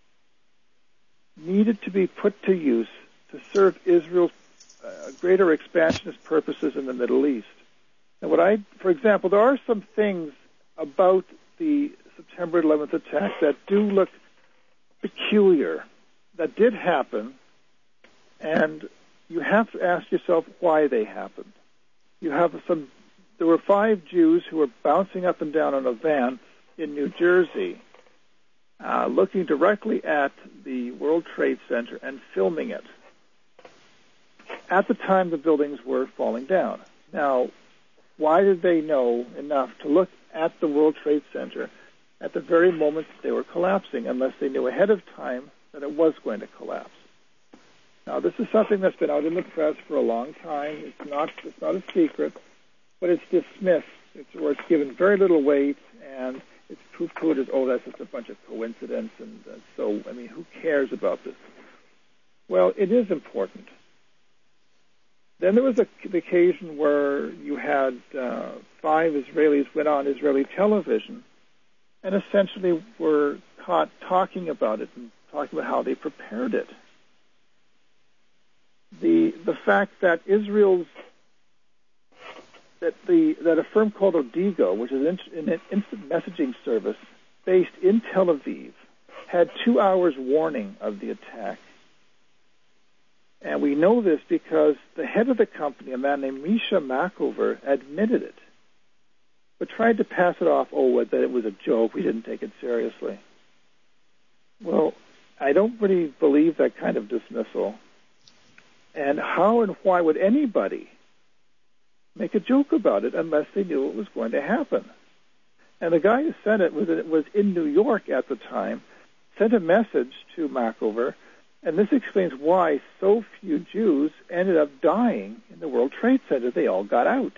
needed to be put to use to serve Israel's uh, greater expansionist purposes in the Middle East. And what I, for example, there are some things about the September eleventh attacks that do look peculiar, that did happen, and you have to ask yourself why they happened. You have some, there were five Jews who were bouncing up and down on a van in New Jersey, uh, looking directly at the World Trade Center and filming it. At the time, the buildings were falling down. Now, why did they know enough to look at the World Trade Center at the very moment they were collapsing, unless they knew ahead of time that it was going to collapse? Now, this is something that's been out in the press for a long time. It's not, it's not a secret, but it's dismissed. It's, or it's given very little weight, and it's poo-pooed as, oh, that's just a bunch of coincidence, and uh, so, I mean, who cares about this? Well, it is important. Then there was a, the occasion where you had uh, five Israelis went on Israeli television and essentially were caught talking about it and talking about how they prepared it. The the fact that Israel's that the that a firm called Odigo, which is an instant messaging service based in Tel Aviv, had two hours warning of the attack. And we know this because the head of the company, a man named Misha Makover, admitted it, but tried to pass it off, oh, that it was a joke, we didn't take it seriously. Well, I don't really believe that kind of dismissal. And how and why would anybody make a joke about it unless they knew it was going to happen? And the guy who said it was, it was in New York at the time, sent a message to Makover, and this explains why so few Jews ended up dying in the World Trade Center. They all got out.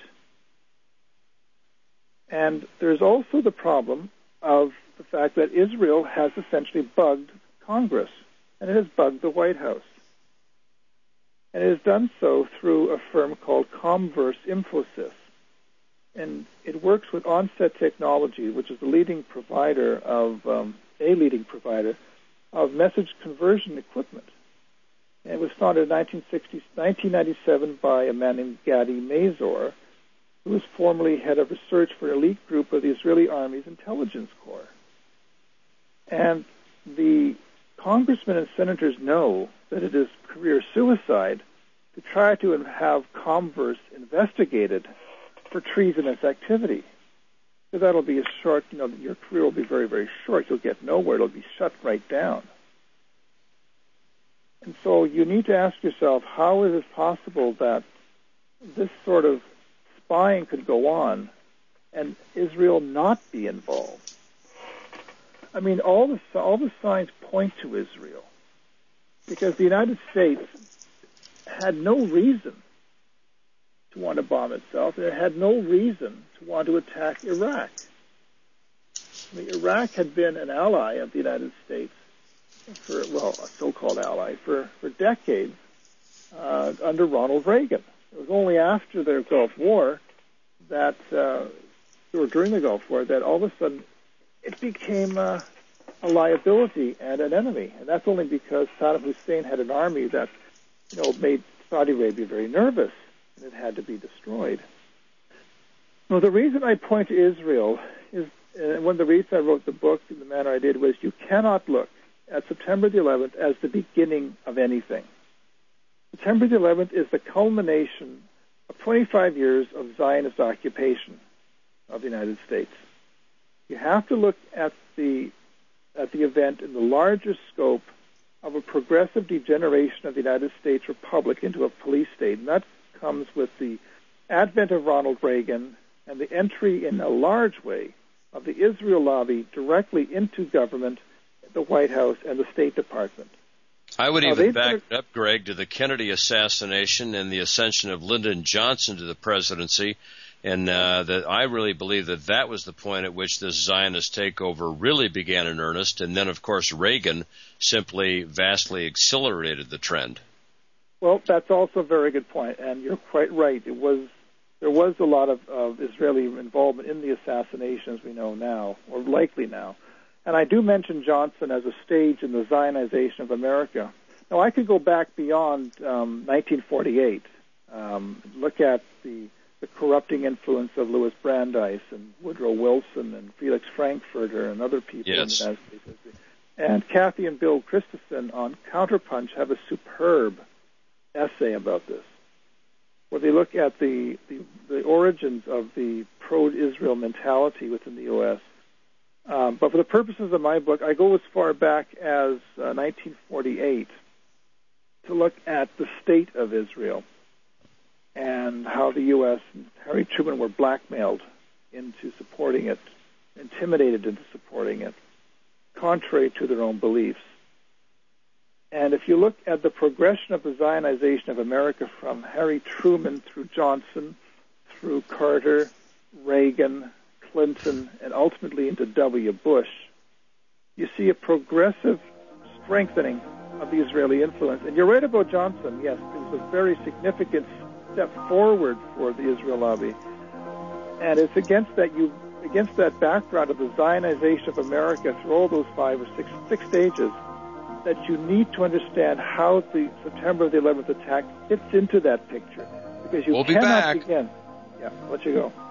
And there's also the problem of the fact that Israel has essentially bugged Congress, and it has bugged the White House. And it has done so through a firm called Comverse Infosys. And it works with Onset Technology, which is the leading provider of, um, a leading provider of message conversion equipment. And it was founded in nineteen ninety-seven by a man named Gadi Mazor, who was formerly head of research for an elite group of the Israeli Army's intelligence corps. And the congressmen and senators know that it is career suicide to try to have Comverse investigated for treasonous activity. Because that'll be a short, you know, your career will be very, very short. You'll get nowhere. It'll be shut right down. And so you need to ask yourself, how is it possible that this sort of spying could go on and Israel not be involved? I mean, all the all the signs point to Israel, because the United States had no reason to want to bomb itself, and it had no reason to want to attack Iraq. I mean, Iraq had been an ally of the United States for, well, a so-called ally for, for decades uh, under Ronald Reagan. It was only after the Gulf War that, uh, or during the Gulf War, that all of a sudden it became uh, a liability and an enemy. And that's only because Saddam Hussein had an army that, you know, made Saudi Arabia very nervous, and it had to be destroyed. Well, the reason I point to Israel is, and uh, one of the reasons I wrote the book in the manner I did, was you cannot look at September the eleventh as the beginning of anything. September the eleventh is the culmination of twenty-five years of Zionist occupation of the United States. You have to look at the at the event in the larger scope of a progressive degeneration of the United States Republic into a police state, and that comes with the advent of Ronald Reagan and the entry in a large way of the Israel lobby directly into government, the White House, and the State Department. I would now, even back it up, Greg, to the Kennedy assassination and the ascension of Lyndon Johnson to the presidency, and uh, that I really believe that that was the point at which this Zionist takeover really began in earnest, and then, of course, Reagan simply vastly accelerated the trend. Well, that's also a very good point, and you're quite right. It was there was a lot of, of Israeli involvement in the assassination, as we know now, or likely now. And I do mention Johnson as a stage in the Zionization of America. Now, I could go back beyond um, nineteen forty-eight, um, look at the, the corrupting influence of Louis Brandeis and Woodrow Wilson and Felix Frankfurter and other people yes. in the United States. And Kathy and Bill Christensen on Counterpunch have a superb essay about this, where they look at the, the, the origins of the pro-Israel mentality within the U S. Um, but for the purposes of my book, I go as far back as uh, nineteen forty-eight to look at the state of Israel and how the U S and Harry Truman were blackmailed into supporting it, intimidated into supporting it, contrary to their own beliefs. And if you look at the progression of the Zionization of America from Harry Truman through Johnson, through Carter, Reagan, Clinton, and ultimately into W. Bush, you see a progressive strengthening of the Israeli influence. And you're right about Johnson. Yes, it was a very significant step forward for the Israel lobby. And it's against that you against that background of the Zionization of America through all those five or six six stages that you need to understand how the September the eleventh attack fits into that picture. Because you we'll be cannot back. begin. Yeah, I'll let you go.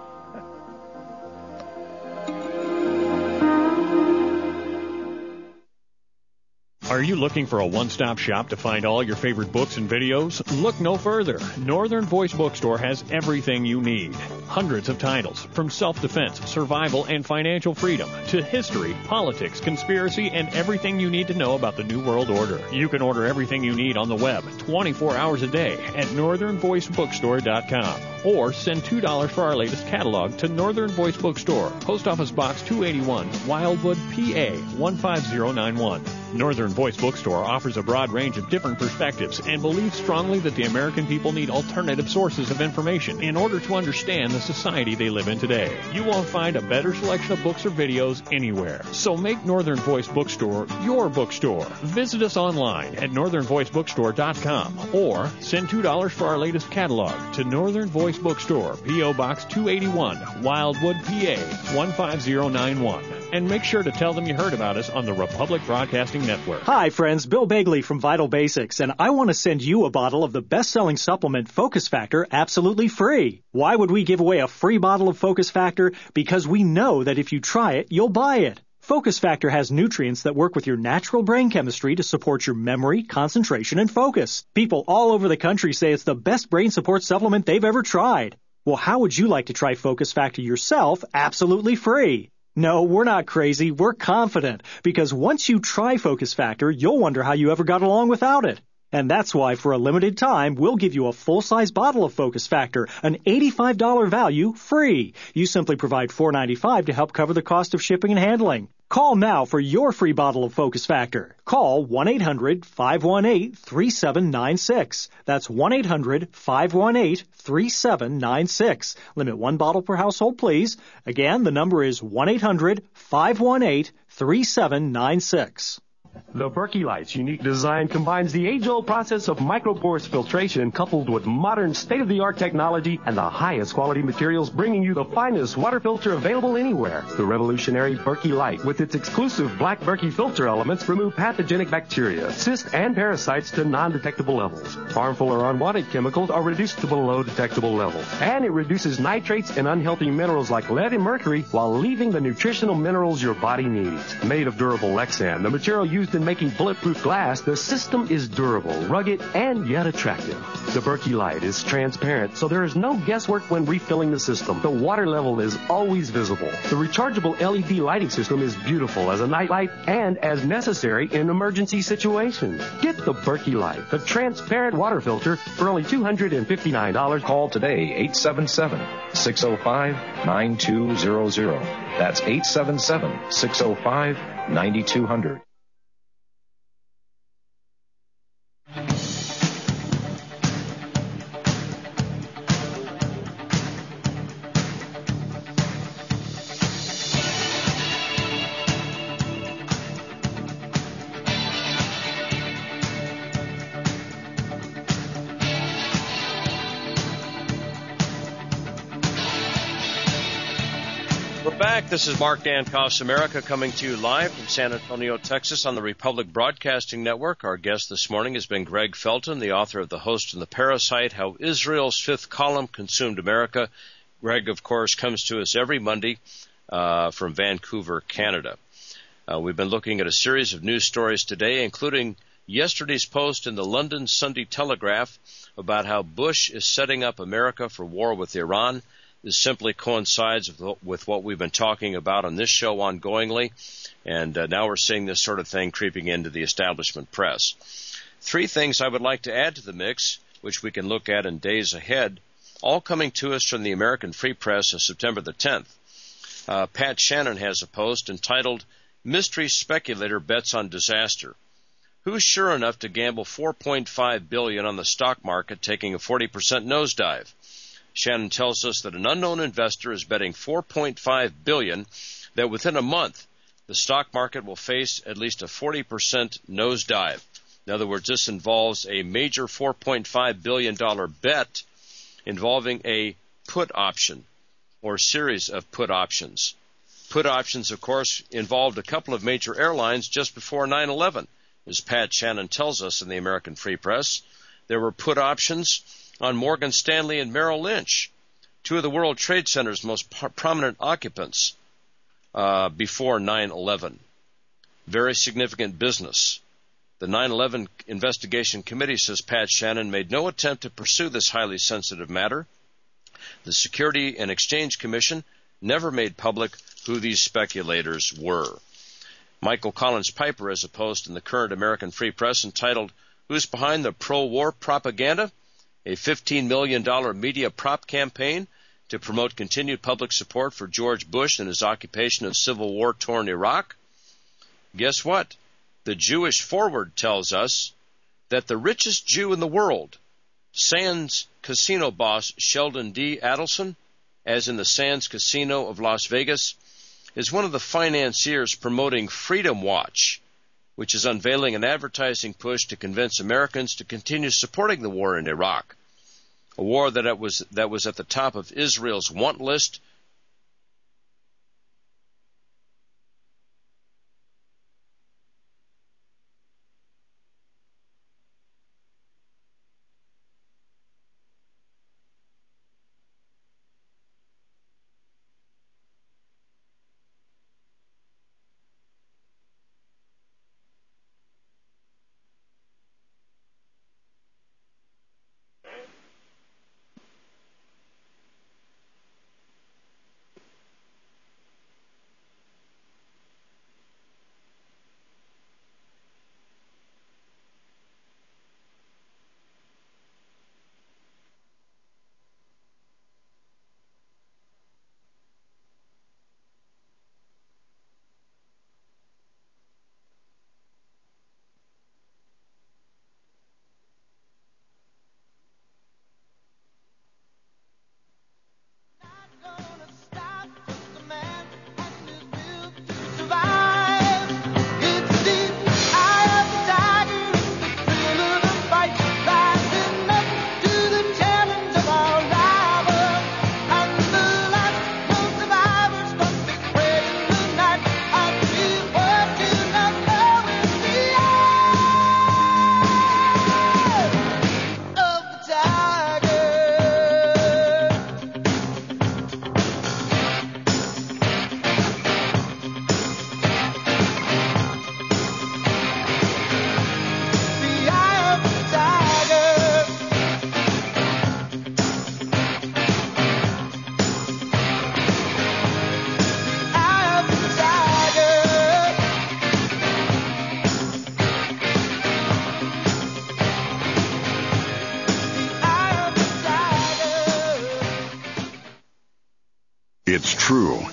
Are you looking for a one-stop shop to find all your favorite books and videos? Look no further. Northern Voice Bookstore has everything you need. Hundreds of titles, from self-defense, survival, and financial freedom, to history, politics, conspiracy, and everything you need to know about the New World Order. You can order everything you need on the web, twenty-four hours a day, at northern voice bookstore dot com. Or send two dollars for our latest catalog to Northern Voice Bookstore, Post Office Box two eighty-one, Wildwood, P A one five zero nine one. Northern Voice Bookstore offers a broad range of different perspectives and believes strongly that the American people need alternative sources of information in order to understand the society they live in today. You won't find a better selection of books or videos anywhere. So make Northern Voice Bookstore your bookstore. Visit us online at northern voice bookstore dot com or send two dollars for our latest catalog to Northern Voice Bookstore, P O Box two eighty-one, Wildwood, P A one five zero nine one. And make sure to tell them you heard about us on the Republic Broadcasting Network. Hi, friends. Bill Bagley from Vital Basics, and I want to send you a bottle of the best-selling supplement Focus Factor absolutely free. Why would we give away a free bottle of Focus Factor? Because we know that if you try it, you'll buy it. Focus Factor has nutrients that work with your natural brain chemistry to support your memory, concentration, and focus. People all over the country say it's the best brain support supplement they've ever tried. Well, how would you like to try Focus Factor yourself absolutely free? No, we're not crazy. We're confident. Because once you try Focus Factor, you'll wonder how you ever got along without it. And that's why, for a limited time, we'll give you a full-size bottle of Focus Factor, an eighty-five dollars value, free. You simply provide four dollars and ninety-five cents to help cover the cost of shipping and handling. Call now for your free bottle of Focus Factor. Call one eight hundred five one eight three seven nine six. That's one eight hundred five one eight three seven nine six. Limit one bottle per household, please. Again, the number is one eight hundred five one eight three seven nine six. The Berkey Light's unique design combines the age-old process of microporous filtration coupled with modern state-of-the-art technology and the highest quality materials, bringing you the finest water filter available anywhere. The revolutionary Berkey Light, with its exclusive black Berkey filter elements, remove pathogenic bacteria, cysts, and parasites to non-detectable levels. Harmful or unwanted chemicals are reduced to below detectable levels. And it reduces nitrates and unhealthy minerals like lead and mercury while leaving the nutritional minerals your body needs. Made of durable Lexan, the material used in making bulletproof glass, the system is durable, rugged, and yet attractive. The Berkey Light is transparent, so there is no guesswork when refilling the system. The water level is always visible. The rechargeable L E D lighting system is beautiful as a night light and as necessary in emergency situations. Get the Berkey Light, the transparent water filter, for only two hundred fifty-nine dollars. Call today, eight seven seven, six oh five, nine two zero zero. That's eight seven seven, six oh five, nine two zero zero. We're back. This is Mark Dankoff's America coming to you live from San Antonio, Texas on the Republic Broadcasting Network. Our guest this morning has been Greg Felton, the author of The Host and the Parasite, How Israel's Fifth Column Consumed America. Greg, of course, comes to us every Monday uh, from Vancouver, Canada. Uh, we've been looking at a series of news stories today, including yesterday's post in the London Sunday Telegraph about how Bush is setting up America for war with Iran. This simply coincides with what we've been talking about on this show ongoingly, and uh, now we're seeing this sort of thing creeping into the establishment press. Three things I would like to add to the mix, which we can look at in days ahead, all coming to us from the American Free Press of September the tenth. Uh, Pat Shannon has a post entitled, Mystery Speculator Bets on Disaster. Who's sure enough to gamble four point five billion dollars on the stock market taking a forty percent nosedive? Shannon tells us that an unknown investor is betting four point five billion dollars that within a month the stock market will face at least a forty percent nosedive. In other words, this involves a major four point five billion dollars bet involving a put option or series of put options. Put options, of course, involved a couple of major airlines just before nine eleven. As Pat Shannon tells us in the American Free Press, there were put options on Morgan Stanley and Merrill Lynch, two of the World Trade Center's most p- prominent occupants uh, before nine eleven. Very significant business. The nine eleven Investigation Committee, says Pat Shannon, made no attempt to pursue this highly sensitive matter. The Security and Exchange Commission never made public who these speculators were. Michael Collins Piper has a post in the current American Free Press entitled, Who's Behind the Pro-War Propaganda? A fifteen million dollars media prop campaign to promote continued public support for George Bush and his occupation of civil war-torn Iraq. Guess what? The Jewish Forward tells us that the richest Jew in the world, Sands casino boss Sheldon D. Adelson, as in the Sands Casino of Las Vegas, is one of the financiers promoting Freedom Watch, which is unveiling an advertising push to convince Americans to continue supporting the war in Iraq, a war that it was that was at the top of Israel's want list. It's true.